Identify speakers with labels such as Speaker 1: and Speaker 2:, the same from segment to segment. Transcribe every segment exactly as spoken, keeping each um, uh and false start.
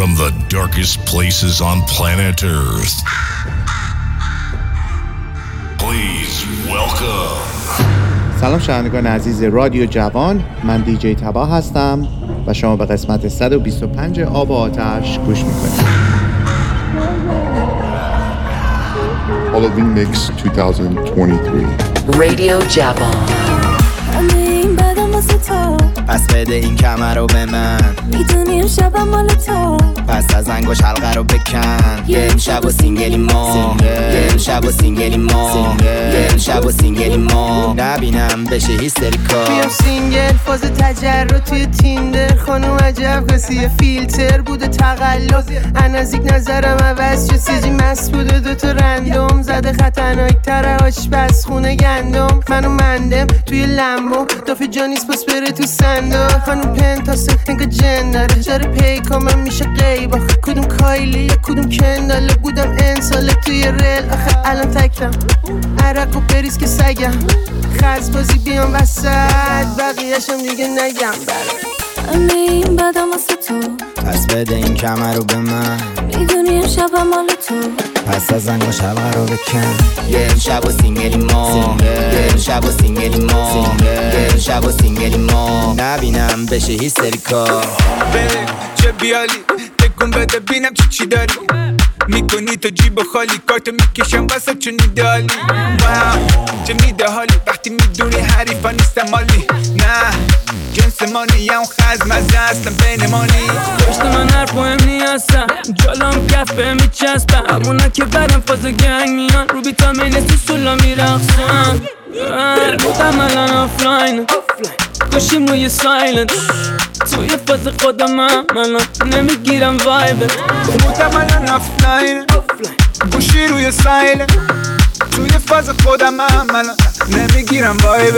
Speaker 1: from the darkest places on planet Earth. Please welcome.
Speaker 2: سلام شنوندگان عزیز رادیو جوان، من دیجی تبا هستم و شما به قسمت صد و بیست و پنج آب و آتش گوش میکنید.
Speaker 3: Halloween Mix twenty twenty-three
Speaker 4: رادیو جوان.
Speaker 5: پس بده این کمر رو به من،
Speaker 6: میدونیم شبم مال تو،
Speaker 5: پس از انگوش حلقه رو بکن. یه امشب و سینگلی ما، یه امشب و سینگلی ما، یه امشب و سینگلی ما، نبینم بشه هیستریکا.
Speaker 7: بیام سینگل فاز تجرد توی تیندر، خانم عجب کسی فیلتر بوده تقلب. نزدیک نظرم عوض شد، سیجی مست بوده دوتا رندوم زده خطرناک تره آشپز خونه گندم. منو مندم توی لمبو دافی جانیس پاس بره تو صندوق. خانم پنتاسه انگا جن داره جاره پیکا من میشه قیبا. کدوم کایلی یا کدوم کنداله بودم انساله توی ریل. آخه الان تکرم عرق و بریز که سگم خرز بازی بیام وسط بقیهشم دیگه نگم.
Speaker 6: همه این بدم واسه تو،
Speaker 5: پس بده این کمر رو به من،
Speaker 6: میدونیم شبم مال تو،
Speaker 5: پس از انگوش حلقه رو بکن. یه امشب و سینگلی ما، یه امشب و سینگلی ما، یه امشب و سینگلی ما، نبینم بشه هیستریکا.
Speaker 8: بره چه بیالی تکون بده بینم چی چی داری میکنی تو جیب خالی، کارتو میکشم واسه چون ایدالی. چه میده حالی وقتی میدونی حریفا نیستم مالی. نه جنس مانی یا اون خز مزه هستم بین مانی.
Speaker 9: پشت من هر مهم نیستم، جالام کف به میچسبم، همونا که برم فاز گنگ میان رو بیتامین تو سولا میرقصم. بودم الان آفلاین گوشیم روی سایلنت، توی فاز خودم من نمیگیرم وایبه.
Speaker 8: بودم الان آفلاین گوشی روی سایلنت، توی فاز خودم من نمیگیرم وایبه.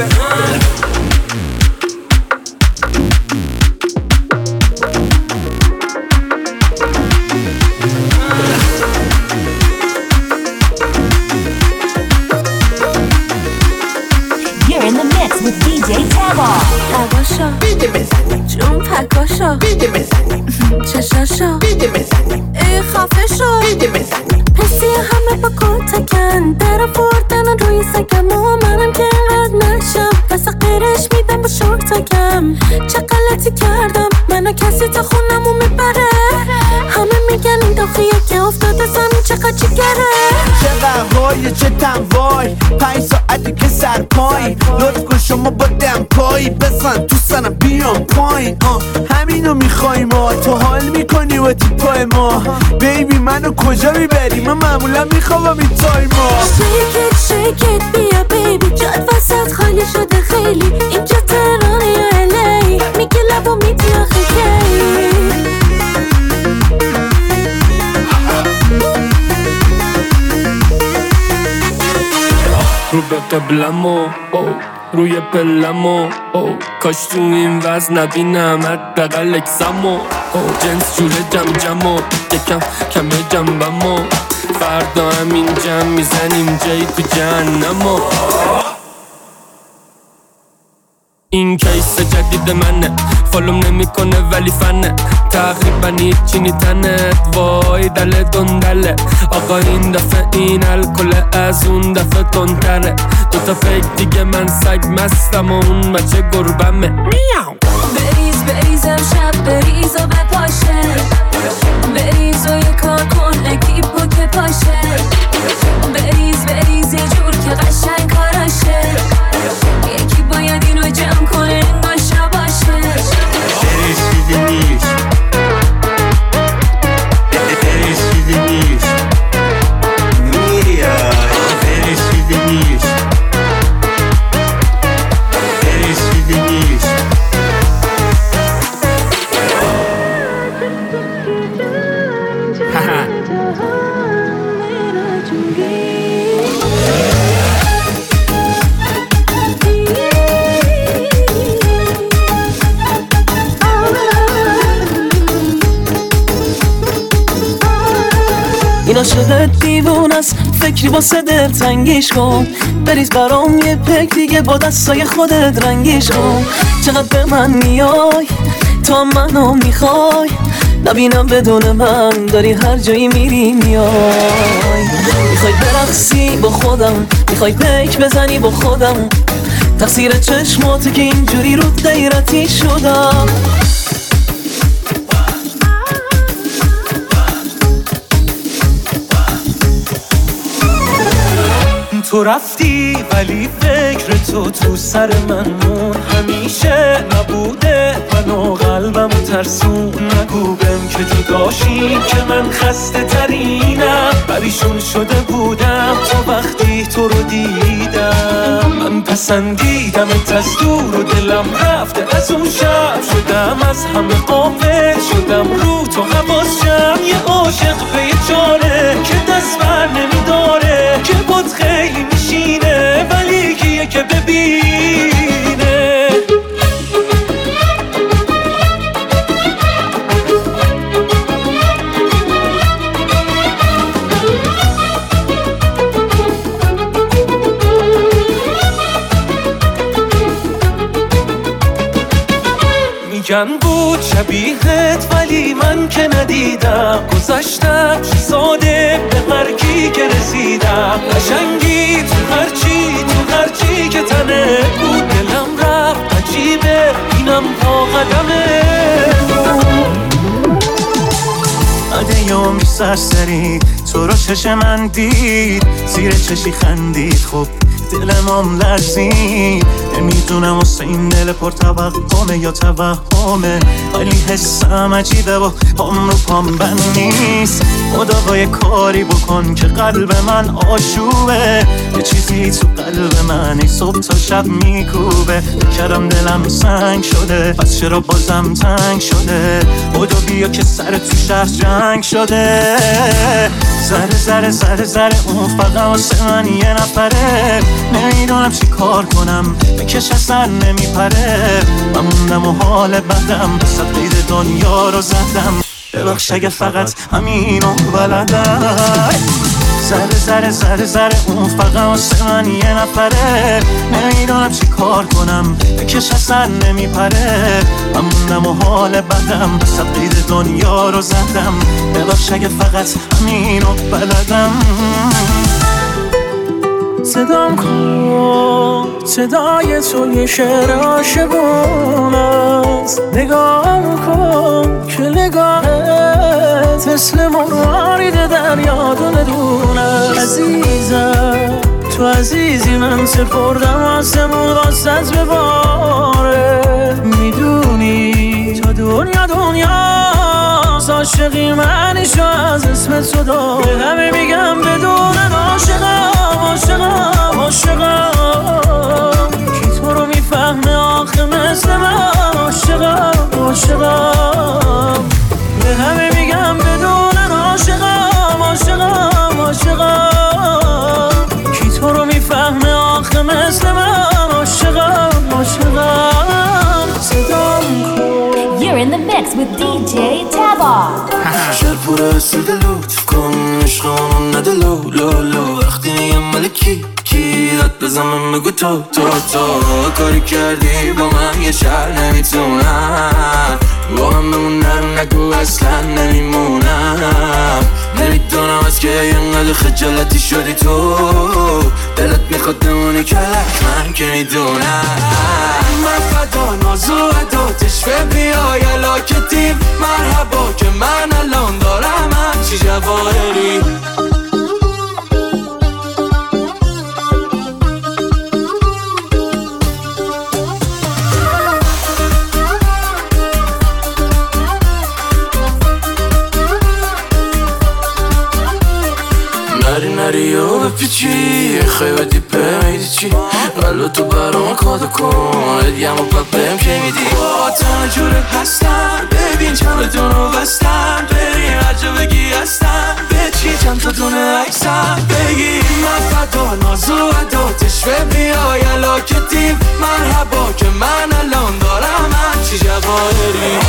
Speaker 6: You're in the mix with دی جی Taba. هواشا
Speaker 7: بیده بزنیم،
Speaker 6: جون پکاشا
Speaker 7: بیده بزنیم،
Speaker 6: چشاشا
Speaker 7: بیده بزنیم،
Speaker 6: ای خفه شو
Speaker 7: بیده بزنیم.
Speaker 6: پسی همه با کتکن در آوردن روی سگم و منم که رد نشم پس قیرش میدم با شورتکم. چه غلطی کردم منو کسی تا خونمو میبره، همه میگن این داخیه که افتاده زمین چقدر جگره.
Speaker 5: چه قهوای چه تنوای، پنج ساعتی که سر پای، لطف کن شما با دم پایی بزن تو سنم بیام پایین. همینو میخوایم ما، تو حال میکنی و تیپای ما. بیبی منو کجا میبری، من معمولا میخوام این تایما.
Speaker 6: شیکت شیکت بیا بیبی، جاد وسط خالی شده خیلی، اینجا تهران یا الی، میگه لبا میدی آخه کی.
Speaker 9: رو به قبلمو روی پلمو کاش تو این وز نبینم حداقل اکسمو. جنس جوره جم جمو یکم کمه جنبمو، فردا همین جم میزنیم جایی تو جهنمو. این کیس جدید منه، فالوم نمیکنه ولی فنه، تقریبا هیچی نیتنت وای دل دندله. آقا این دفعه این الکل از اون دفعه تندتره، دوتا فیک دیگه من سگ مستم و اون بچه گربمه.
Speaker 6: بریز بریز امشب بریز و بپاشه، بریز و یه کار کن اکیپو که پاشه، بریز بریز یه جور که قشنگ کاراشه، یکی باید اینو جمع کنه انگار شباشه.
Speaker 8: بریز چیزی نیست، بریز چیزی نیست، میاد بریز چیزی نیست، بریز چیزی نیست.
Speaker 10: اینا شده دیوون است، فکری واسه دل تنگیش کن، بریز برام یه پک دیگه با دستای خودت رنگیش کن. چقدر به من میای تا منو میخوای، نبینم بدون من داری هر جایی میری میای. میخوای برقصی با خودم، میخوای پیک بزنی با خودم، تقصیر چشماته که اینجوری رو غیرتی شدم.
Speaker 11: تو رفتی ولی فکر تو تو سر من مون، همیشه نبوده منو قلبم ترسون. نگو بهم که تو داشتی که من خسته ترینم، پریشون شده بودم تو وقتی تو رو دیدم. من پسندیدمت از دور و دلم رفته از اون شب، شدم از همه غافل، شدم رو تو حواسم. یه عاشق به یه جانه که دست بر نمیداره، که بود خیلی میشینه ولی کیه که ببینه. میگن بود شبیهت ولی من که ندیدم، گذاشتم ساده به هرکی که رسیدم. قشنگی تو هرچی تو هرچی که تنه بود، دلم رفت عجیبه اینم پا قدمه. ادیومی سرسری تو رو چش من دید، زیر چشی خندید، خب دلم هم لرزید. نمیدونم واسه این دل پر توقمه یا توهمه، ولی حسم عجیبه و پام رو پام بند نیست. خدا با یه کاری بکن که قلب من آشوبه، یه چیزی تو قلب من ای صبح تا شب میکوبه. کردم دلم سنگ شده پس چرا بازم تنگ شده، خدا بیا که سر تو شهر جنگ شده. زره زره زره زره اون فقط واسه من یه نفره، نمیدونم چی کار کنم بکش اصلا نمیپره. من موندم و حال بدم صد قید دنیا رو زدم، ببخش اگه فقط همینو بلدم. زره زره زره زره اون فقط واسه من یه نفره، نمیدونم چی کار کنم بکش اصلا نمیپره. من موندم و حال بدم صد قید دنیا رو زدم، ببخش اگه فقط همینو بلدم. صدام کن صدای تو یه شعر عاشقون است، نگاه کن که نگاهت مثل مروارید دریا دونه دونه. عزیزم تو عزیزی من سپردم آسمون واسط بباره، میدونی تا دنیا دنیا عاشقی منشو از اسم تو دار. به همه میگم بدون عاشقم عاشقم عاشقم، کی تو رو میفهمه آخه مثل من عاشقم عاشقم. به همه میگم بدون عاشقم عاشقم عاشقم، کی تو رو میفهمه آخه مثل من عاشقم عاشقم. صدام کن.
Speaker 12: You're in the mix with دی جی Taba.
Speaker 5: شهر پر اسید لطف کن عشقانون نده لو لو لو، وقتی میگم مال کی کی داد بزنم بگو تو تو تو. کاری کردی با من یه شهر نمیتونم، با من بمونم نگو اصلا نمیمونم. نمیدونم از که اینقدر خجالتی شدی تو، دلت میخواد بمونی کلک من که میدونم. من فدا نازو ادا تشفه بیای علاکتیم، مرحبا که من الان دارم همچی جواهری. نری نری و بپیچی خیلی دیپه میدی چی، قلو تو برام کادو کن ادیم و پپم که میدی. با تنها جوره هستم ببین چند دونو بستم، بریم هر جا بگی هستم به چی چند تا دونه عکسم بگی. من فدا نازو ادا تشوه بیای علاکتیم، مرحبا که من الان دارم همچی جواهری.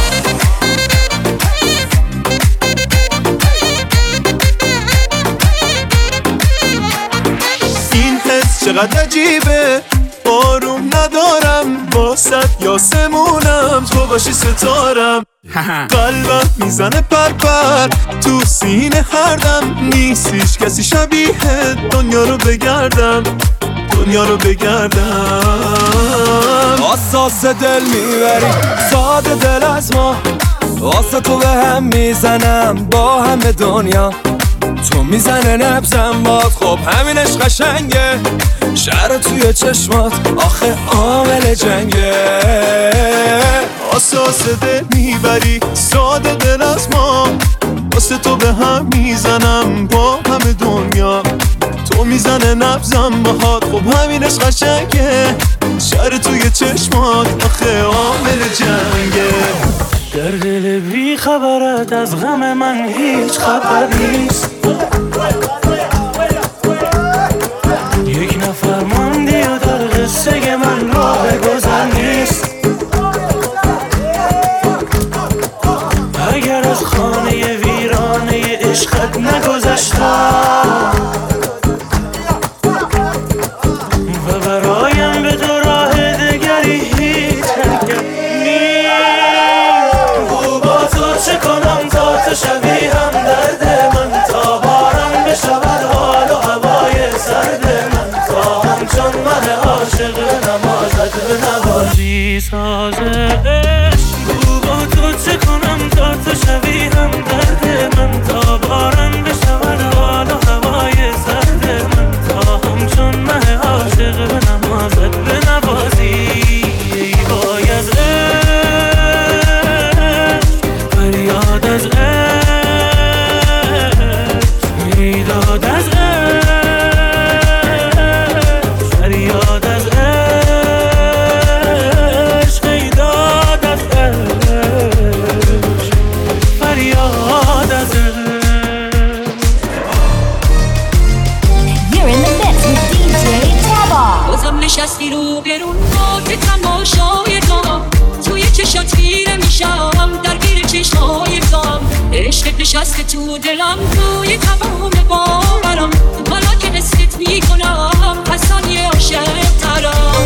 Speaker 11: چقدر عجیبه بارون ندارم واسط یاسمونم تو باشی ستارم قلبم میزنه پرپر تو سینه هر دم نیستیش کسی شبیه دنیا رو بگردم دنیا رو بگردم
Speaker 13: اساس دل میبری ساده دل از ما واسه تو به هم میزنم با همه دنیا تو میزنه نبزم باد خب همینش قشنگه شهر توی چشمات آخه عامل جنگه
Speaker 11: اساس دل میبری ساده دل از ما واسه تو به هم میزنم با همه دنیا تو میزنه نبزم باهات خب همینش قشنگه شهر توی چشمات آخه عامل جنگه
Speaker 14: در دل بی خبرت از غم من هیچ خبر نیست یک نفر ماندی و در قصه من راه گذر نیست اگر از خانه ویرانه عشقت نگذشتم و برایم به تو راه دگری هیچ حرکت چه کنم تا تو شبیه هم درد من تا بارم بشود حال و هوای سرد من تا همچون من عاشق نمازت به نوازی ساز عشق با تو چه کنم تا تو شبیه هم درد من تا بارم بشود حال و هوای سرد من تا همچون من عاشق به نمازت به نوازی ای وای از فریاد از عشق فریاد از عشق فریاد از عشق فریاد از عشق فریاد از عشق
Speaker 12: You're in the mix with دی جی Taba.
Speaker 6: بازم نشستی رو برون با که تماشای تو توی چشات خیره میشم درگیر چشمای تو عشق نشسته تو دلم توی تمام باورم حالا که نسیت میکنم حسانی عاشق ترم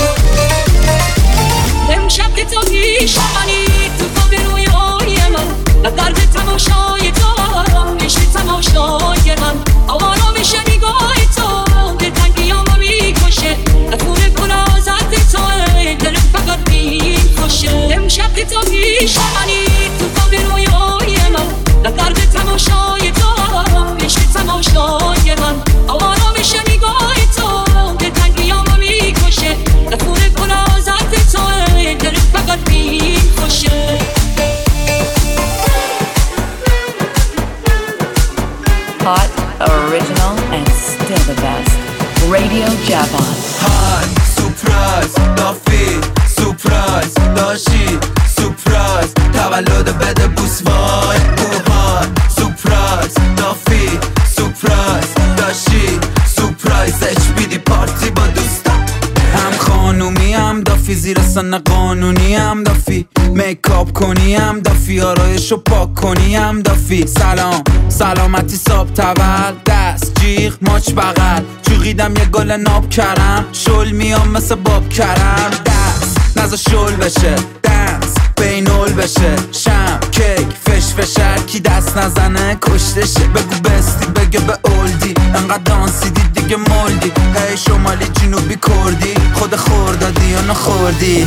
Speaker 6: امشب که تو میشمنی تو خواب رویای من و درد تماشای تو عشق تماشای من آرامش نگاه تو به تنگیامو میکشه نتونه گنازت تو دل فقط میکشه امشب که تو میشمنی تو خواب رویای من و درد تماشای تو عشق تماشای من آرامش نگاه تو به تنگیامو میکشه نتونه گنازت تو دل فقط میکشه
Speaker 4: Hot, original, and still the best. Radio Javon.
Speaker 13: Hi, surprise, دافی surprise داشی surprise تولد بده بوس وای اوهای surprise دافی surprise داشی surprise اچ بی دی پارتی با دوستم هم خانومی هم دافی زیر سن قانونی هم دافی میکاپ کنی هم دافی آرایشو پاک کنی هم دافی سلام سلامتی ساب تول دست جیغ ماچ بغل جوغیدم یه گل ناب کرم شل میام مثل باب کرم دست نزا شل بشه دنس بینول بشه شم کیک فش فشر کی دست نزنه کشتشه بگو بستی بگه به اولدی انقدر دانسیدی دیگه مولدی هی شمالی جنوبی کردی خود خوردادی یا نخوردی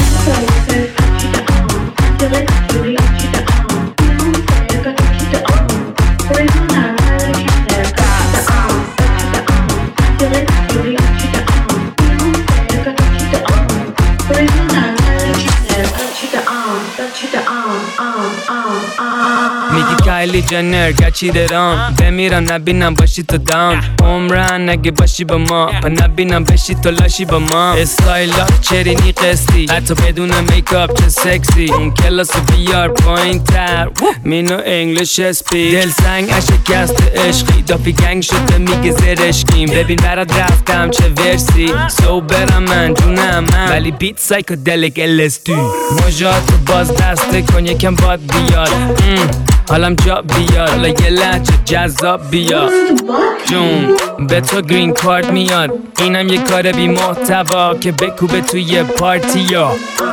Speaker 9: میگی کایلی جنر گچی درام بمیرم نبینم باشی تو داون عمرن نگه باشی با ما پا نبینم بشی تو لاشی با ما استایلا چرینی قسطی حتی بدون میکاپ چه سکسی اون کلاس بیار پایین تر مینو انگلیش اسپی دل سنگ اشکست عشقی دافی گنگ شده میگه زرشکیم ببین برات رفتم چه ورسی سو برم من جونم من ولی بیت سایکودلیک ال اس دی مجاتو باز دسته کن یکم باد بیاد حالم جا بیاد حالا یه لحجه جذاب بیاد جون به تو گرین کارت میاد اینم یه کار بی محتوا که بکوبه توی پارتی ها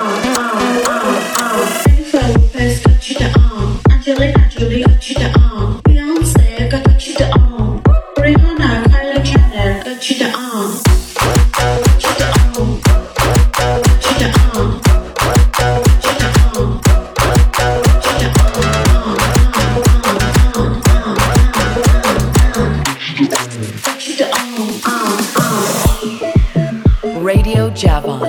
Speaker 4: Radio Javon.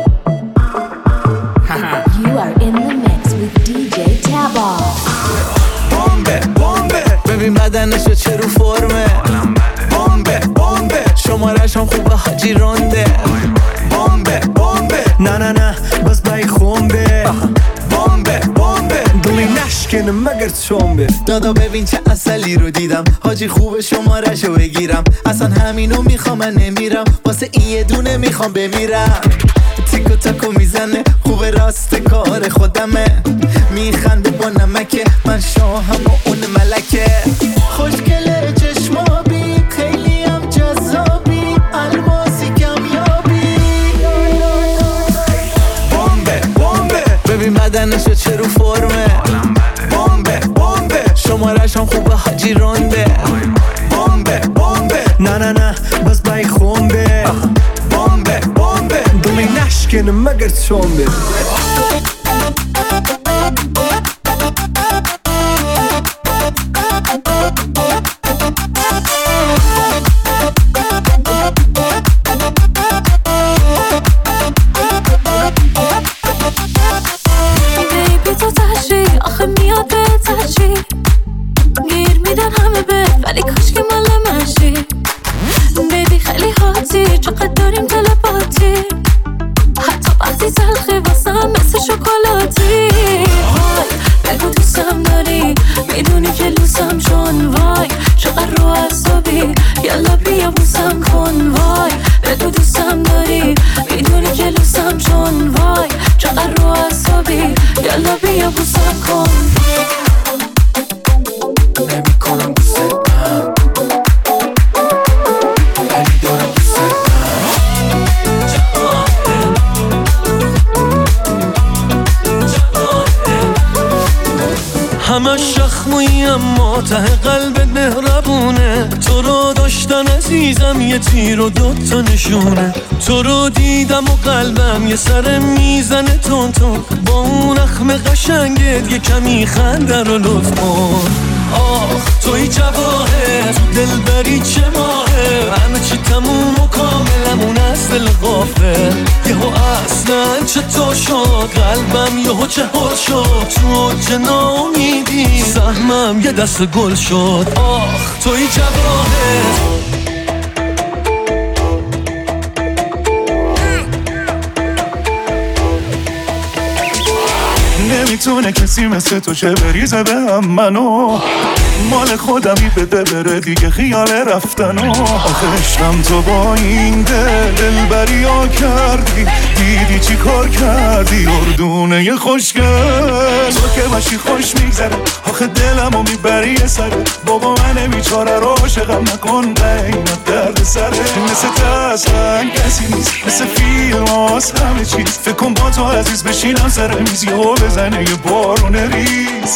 Speaker 12: You are in the mix with دی جی Taba.
Speaker 5: بمبه بمبه ببین بدنشو چه رو فرمه بمبه بمبه شمارش هم خوبه حاجی رونده بمبه بمبه نه نه نه بس بای خونده بمبه بمبه دلی نشکنه مگر چومبه دادا ببین چه اصلی رو دیدم حاجی خوبه شمارشو بگیرم اصلا همینو میخوام من نمیرم واسه این یه دونه میخوام بمیرم تیکو تاکو میزنه خوبه راست کار خودمه میخنده با نمکه من شاهم و اون ملکه خوشگله چشمابی خیلی هم جذابی الماسی کمیابی بمبه بمبه ببین بدنشو چه رو فرمه بمبه بمبه شمارش هم خوبه حاجی رونده بمبه بمبه نه نه نه بس بای خونده بمبه بمبه دلی نشکنه مگر چومبه
Speaker 6: بیبی تو تشی آخه میاد به تشی گیر میدن همه به ولی کاش که مال منشی بیبی خیلی حاتی چقدر داریم تلپاتی حتی وقتی تلخی واسم مثل شکلاتی وای بگو دوستم داری میدونی که لوسم شون وای چقدر رو عصبی یالا بیا بوسم کن وای بگو دوستم داری میدونی که لوسم شون وای چقدر رو عصبی یالا بیا بوسم کن نمی کنم دوستم ولی دارم دوستم
Speaker 14: همه شخموی اما ته قلب مهربونه تو رو داشتن عزیزم یه تیر و دوتا نشونه تو رو دیدم و قلبم یه سر میزنه تون تون با اون اخم قشنگت یه کمی خنده رو لطف کن آخ توی جواهر دل بری چه ماهه همه چی تموم و کاملمون از دل غافل یهو اصلا چطور شد قلبم یهو چه حل شد تو جنا امیدی سهمم یه دست گل شد آخ توی جواهر
Speaker 11: نمیتونه کسی مثل تو چه بریزه به هم منو مال خودمی بده بره دیگه خیال رفتنو آخه عشقم تو با این دل دلبری ها کردی دیدی چی کار کردی اردونه ی خوشگل تو که باشی خوش میگذره آخه دلمو میبری یه سره بابا من بیچاره رو عاشقم نکن قیمت درد سره مثل تسلن کسی نیست مثل فیلم هاست همه چیز فکر کن با تو عزیز بشینم سر میزی و بزنه یه بارون ریز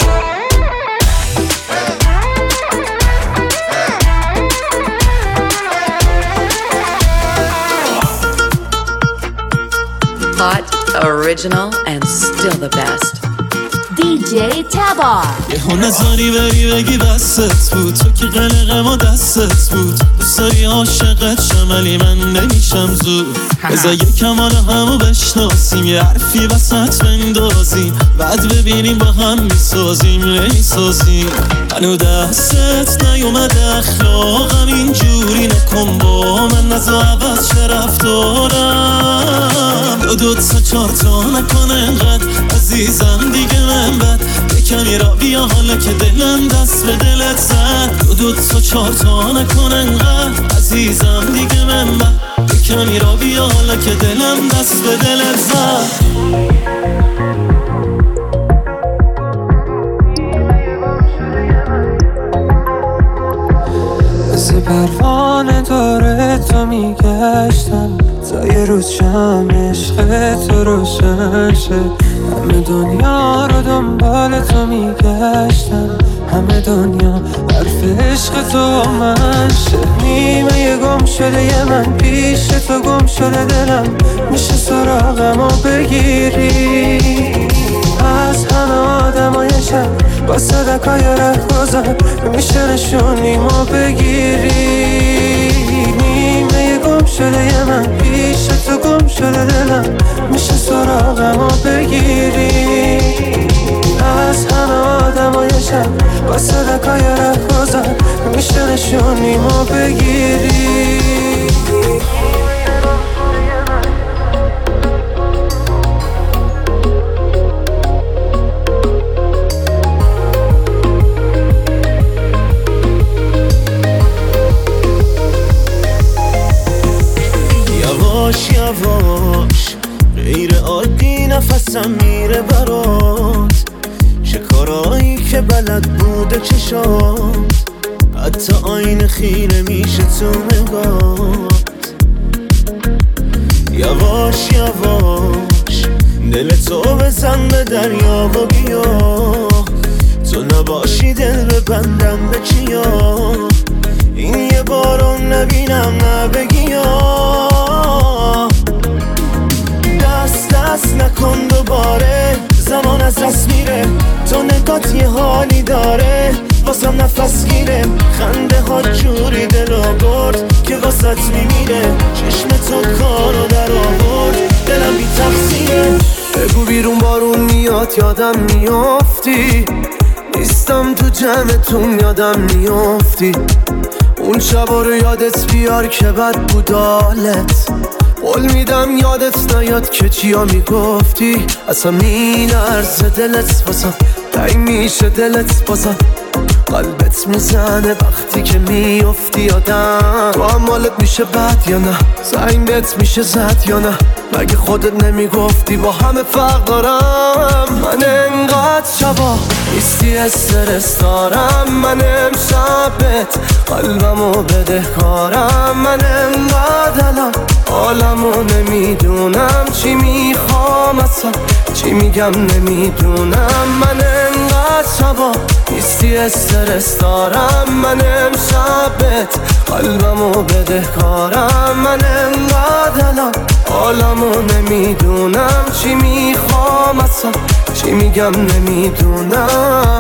Speaker 4: Hot, original, and still the best.
Speaker 12: دی جی Taba.
Speaker 14: یهو نظری بری بگی بستت بود تو که قلقه ما دستت بود دوست داری عاشقت شمالی من نمیشم زود بذار یکم حالا همو بشناسیم یه حرفی وسط بندازیم بعد ببینیم با هم میسازیم نمیسازیم هنو دستت نیومده اخلاقم اینجوری نکن با من نزا عوض چه رفتارم دو دو تا چار تا نکن انقدر عزیزم دیگه من بد یکمی را بیا حالا که دلم دست به دلت زد دو دو تا چار تا نکن انقدر عزیزم دیگه من بد یکمی را بیا حالا که دلم دست به دلت زد
Speaker 6: Yeah.
Speaker 15: مثل پروانه داره تو میگشتم تا یه روز شم عشق تو روشن شه. همه دنیا رو دنبال تو میگشتم، همه دنیا حرف عشق تو من شه. نیمه یه گم شده یه من پیش تو گم شده دلم، میشه سراغمو بگیری از همه آدمای شب با صدقای ره گذار، میشه نشونیمو بگیری. نیمه یه گم شده یه من پیش تو گم شده دلم، میشه سراغمو بگیری از همه آدمای شب با صدقای ره گذار، میشه نشونیمو بگیری.
Speaker 11: یواش یواش غیر عادی نفسم میره برات، چه کارایی که بلد بوده چشات، حتی آینه خیره میشه تو نگات. یواش یواش دل تو بزن به دریا و بیا، تو نباشی دل ببندم به کیا، این یه بارو نبینم نبگیا. دست دست نکن دوباره، زمان از دست میره، تو نگات یه حالی داره واسم نفس گیره. خنده ها جوری دلو برد که واسط میمیره، چشم تو کارو در آورد دلم بی تقصیره.
Speaker 5: بگو بیرون بارون میاد یادم میافتی، نیستم تو جمعتون یادم میافتی. اون شبا رو یادت بیار که بد بود حالت، قول میدم یادت نیاد که چیا میگفتی. اصلا میلرزه دلت واسم، تنگ میشه دلت واسم، قلبت میزنه وقتی که میافتی یادم. تو هم حالت میشه بد یا نه، زنگ بهت میشه زد یا نه، مگه خودت نمیگفتی با همه فرق دارم. من انقدر شبا نیستی استرس دارم، من امشبت قلبمو بدهکارم. من انقدر الان حالمو نمیدونم، چی میخوام اصلا چی میگم نمیدونم. من انقدر شبا نیستی استرس دارم، من امشبت قلبمو بدهکارم. من انقدر الان حالمو نمیدونم، چی میخوام اصلا چی میگم نمیدونم.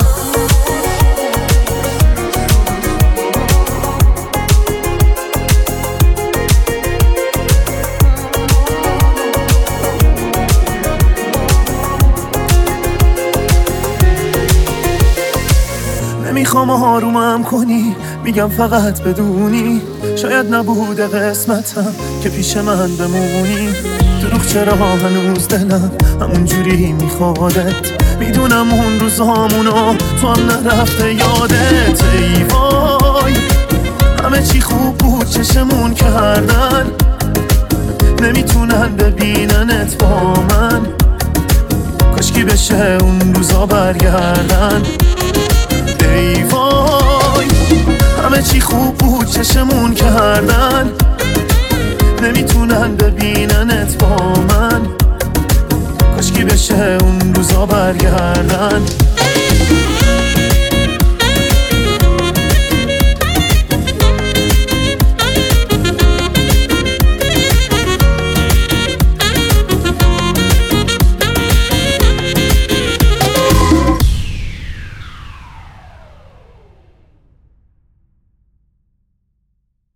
Speaker 15: نمیخوام آرومم کنی، میگم فقط بدونی شاید نبوده قسمتم که پیش من بمونی. دروغ چرا هنوز دلم همون جوری میخوادت، میدونم اون روزامونو تو هم نرفته یادت. ای وای همه چی خوب بود چشمون کردن، نمیتونن ببیننت با من، کاشکی بشه اون روزا برگردن. ای وای همه چی خوب بود چشمون کردن، نمیتونن ببیننت با من، کاشکی بشه اون روزا برگردن.